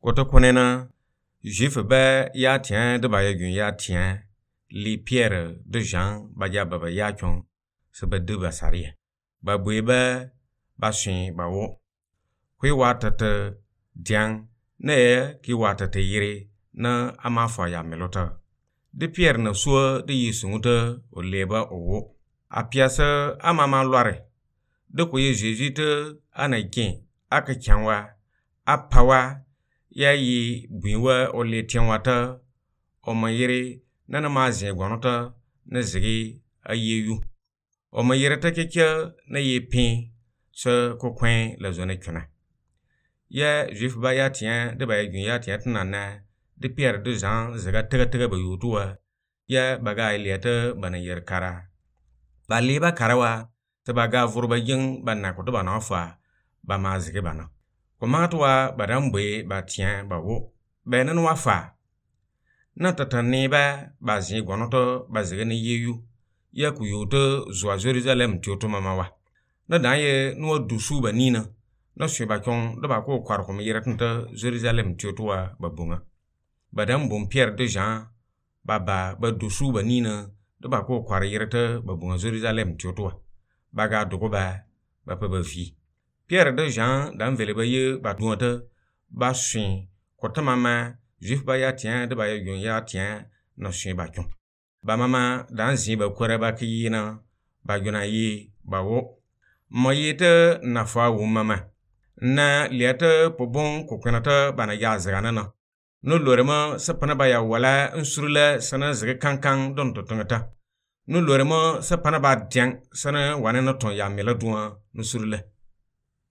Koto konena, juif ba ya tien de ba ya tien, li Pierre de Jean ba ya baba ya chon, se ba de ba sari. Ba bwe ba shin ba wo. Kwi watata diang ne ki watata yiri na amafa ya melota. De Pierre na suwa de yisunguta o leba o wo. A piasa amama lware. De ko ye Jésus te anakin aka chanwa apawa ya yi buiwa o le tianwata o mayiri nana mazi gwanota na zigi ayeyu. O mayiri ta keke na ye pin se kokwen la zone kuna. Ya juif ba ya tien de ba ya tien tanana de Pierre de Jean zaga tega ba yutuwa ya baga ileta bana yer kara. Ba leba karawa te baga vurba yin bana ko to bana fa ba ma zigi bana. Ko matwa badambwe ba tien ba wo. Benan wa fa. Na tatane ba zi gwonoto ba zigi ni yeyu. Ya ku yuto zwa Jerusalem tioto mamawa. Na daye nuwa dusu ba nina. Na sui ba kyon da ba ko kwar kom yiratnta Jerusalem tioto wa ba bunga. Badambum Pierre de Jean ba dusu ba nina da ba ko kwar yirata ba bunga Jerusalem tioto wa. Baga dugo ba pa ba fi. Pierre de Jean dan vele ba ye ba duwata ba sui kota mama juif ba ya tien de ba ya tien na sui ba kyon. Ba mama dan zi ba kwara ba ki yina ba yuna yi ba wo. Ma yete na fa wu mama. Na liata pobon kokwenata bana ya zagana na. No lorema sapana ba ya wala nsurula sana zga kankan don totongata. No lorema sapana ba diang sana wane na ton ya mela duwa nsurula.